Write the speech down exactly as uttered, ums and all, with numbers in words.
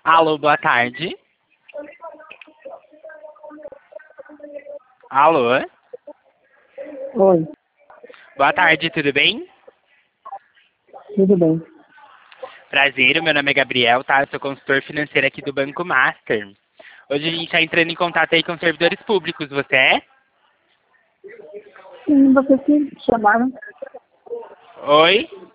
Alô, boa tarde. Alô? Oi, Boa tarde, tudo bem? tudo bem. Prazer, meu nome é Gabriel, tá? Eu sou consultor financeiro aqui do Banco Master. Hoje a gente está entrando em contato aí com servidores públicos, você é? Sim, vocês que chamaram. Oi?